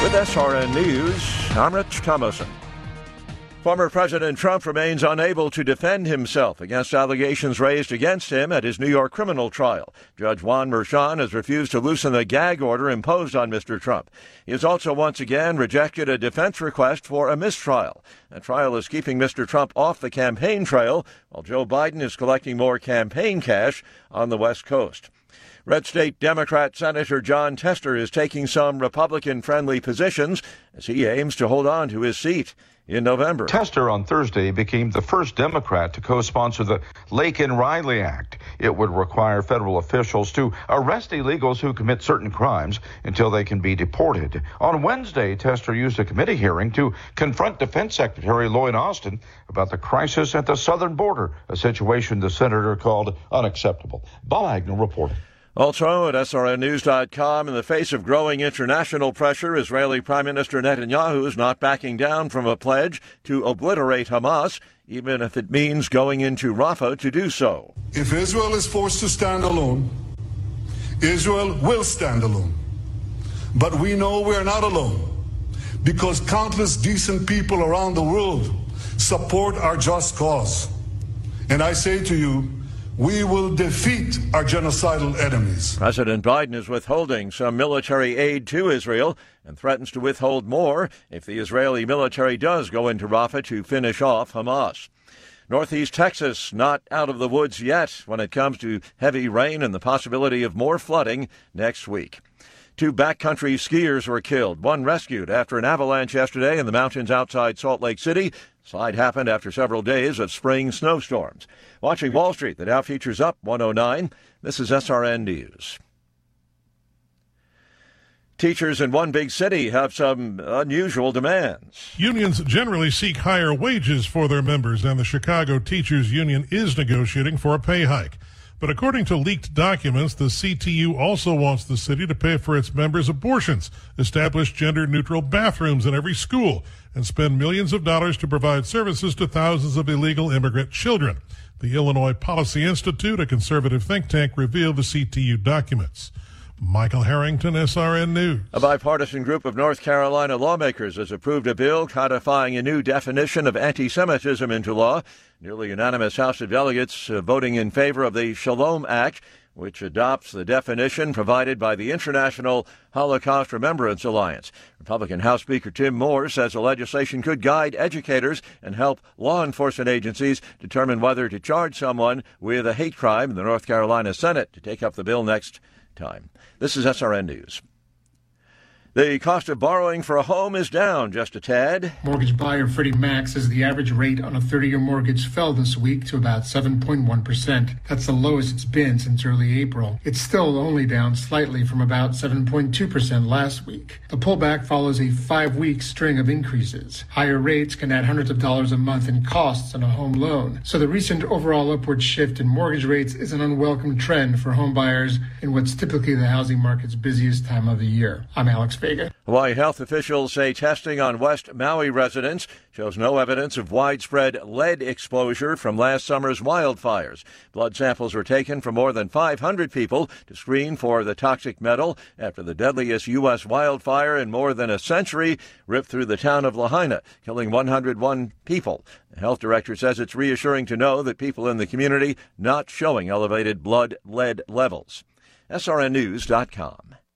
With SRN News, I'm Rich Thomason. Former President Trump remains unable to defend himself against allegations raised against him at his New York criminal trial. Judge Juan Merchan has refused to loosen the gag order imposed on Mr. Trump. He has also once again rejected a defense request for a mistrial. The trial is keeping Mr. Trump off the campaign trail, while Joe Biden is collecting more campaign cash on the West Coast. Red State Democrat Senator Jon Tester is taking some Republican-friendly positions as he aims to hold on to his seat in November. Tester on Thursday became the first Democrat to co-sponsor the Laken-Riley Act. It would require federal officials to arrest illegals who commit certain crimes until they can be deported. On Wednesday, Tester used a committee hearing to confront Defense Secretary Lloyd Austin about the crisis at the southern border, a situation the senator called unacceptable. Bob Agnew reporting. Also at SRNnews.com, in the face of growing international pressure, Israeli Prime Minister Netanyahu is not backing down from a pledge to obliterate Hamas, even if it means going into Rafah to do so. If Israel is forced to stand alone, Israel will stand alone. But we know we are not alone, because countless decent people around the world support our just cause. And I say to you, we will defeat our genocidal enemies. President Biden is withholding some military aid to Israel and threatens to withhold more if the Israeli military does go into Rafah to finish off Hamas. Northeast Texas not out of the woods yet when it comes to heavy rain and the possibility of more flooding next week. 2 backcountry skiers were killed, one rescued after an avalanche yesterday in the mountains outside Salt Lake City. Slide happened after several days of spring snowstorms. Watching Wall Street, the Dow futures up 109. This is SRN News. Teachers in one big city have some unusual demands. Unions generally seek higher wages for their members, and the Chicago Teachers Union is negotiating for a pay hike. But according to leaked documents, the CTU also wants the city to pay for its members' abortions, establish gender-neutral bathrooms in every school, and spend millions of dollars to provide services to thousands of illegal immigrant children. The Illinois Policy Institute, a conservative think tank, revealed the CTU documents. Michael Harrington, SRN News. A bipartisan group of North Carolina lawmakers has approved a bill codifying a new definition of anti-Semitism into law. Nearly unanimous House of Delegates voting in favor of the Shalom Act, which adopts the definition provided by the International Holocaust Remembrance Alliance. Republican House Speaker Tim Moore says the legislation could guide educators and help law enforcement agencies determine whether to charge someone with a hate crime. The North Carolina Senate to take up the bill next time. This is SRN News. The cost of borrowing for a home is down just a tad. Mortgage buyer Freddie Mac says the average rate on a 30-year mortgage fell this week to about 7.1%. That's the lowest it's been since early April. It's still only down slightly from about 7.2% last week. The pullback follows a 5-week string of increases. Higher rates can add hundreds of dollars a month in costs on a home loan. So the recent overall upward shift in mortgage rates is an unwelcome trend for home buyers in what's typically the housing market's busiest time of the year. I'm Alex Vega. Hawaii health officials say testing on West Maui residents shows no evidence of widespread lead exposure from last summer's wildfires. Blood samples were taken from more than 500 people to screen for the toxic metal after the deadliest U.S. wildfire in more than a century ripped through the town of Lahaina, killing 101 people. The health director says it's reassuring to know that people in the community not showing elevated blood lead levels. SRNnews.com.